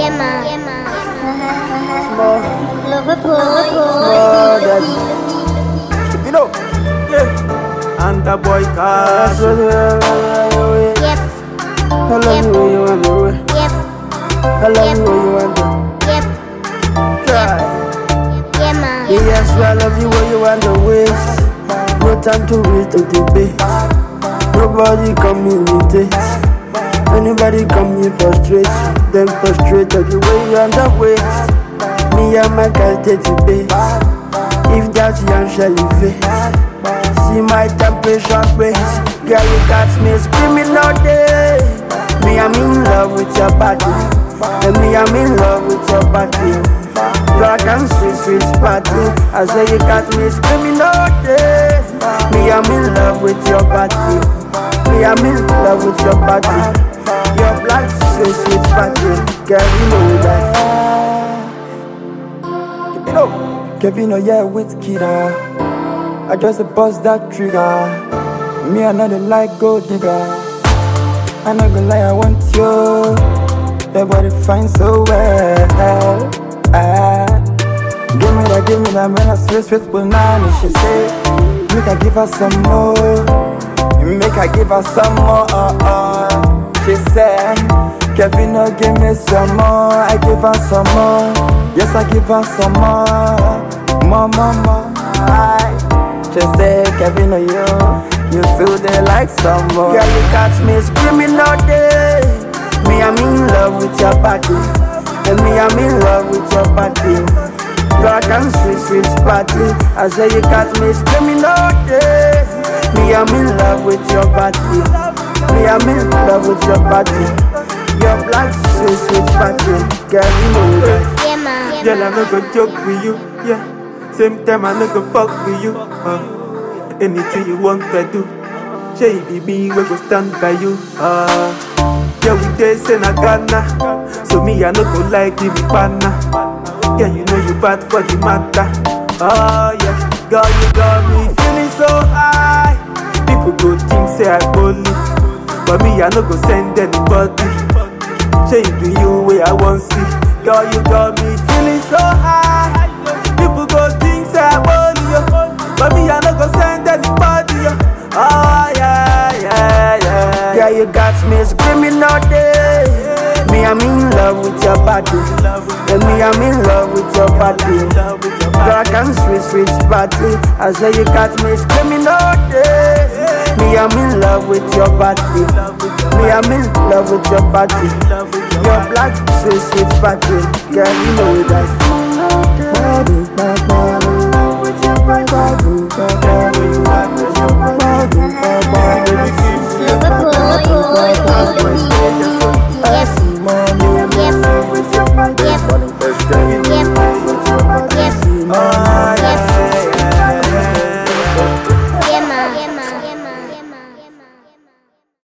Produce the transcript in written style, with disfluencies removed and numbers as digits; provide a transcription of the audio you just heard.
Small daddy. You know, yeah. And the boy cast. Yep. I love you when you want the way. Yep. I love you when you want the. Yep. Try. Yeah, man. Yes, I love you when you want the waste. No time to waste to debate. Nobody communicate. Anybody come here frustrate, then frustrated the way you want the waste. Me and my guys take debate. If that's young Shelly face. See my temperature raise. Girl, you got me screaming all day. Me, I'm in love with your body. And me, I'm in love with your body. Black and sweet, sweet party. I say you got me screaming all day. Me, I'm in love with your body. Me, I'm in love with your body. Your black, sweet, sweet party. Girl, you know that. Kevin, oh yeah, with Kida. I just bust that trigger. Me, I know they like gold digger. I not gonna lie, I want you. Your body fine so well. Give me that, man, I sweet banana. She say, make I give her some more. Make I give her some more. She said, Kevin, oh, give me some more. I give her some more. Yes, I give her some more. More. She say, Kevin, oh, you feel they like some more. Girl, you got me screaming all day. Me, I'm in love with your body. And me, I'm in love with your body. Black and sweet, sweet party. I say you got me screaming all day. Me, I'm in love with your body. Me, I'm in love with your body. Your black, sweet, sweet party. Girl, you know that. Yeah, man. Girl, I'm not gonna joke with you, yeah. Same time, I'm not gonna fuck with you. Anything you want, I do. Say it be me, we go stand by you. Yeah, we days in a Ghana. So me, I no go like give me partner. Yeah, you know you bad for the matter. Oh yeah, girl, you got me feeling so high. People go think say I bully, but me, I no go send anybody. Say it be you where I want see. Girl, you got me feeling so high. People go think say I bully you, but me, I no go send anybody. Oh yeah. Girl, you got me screaming all day. Me, I'm in love with your body. And me, I'm in love with your body. Black and sweet, sweet party. I say you got me screaming all day. Me, I'm in love with your body. Me, I'm in love with your body. Your black, sweet, sweet party. Girl, you know that.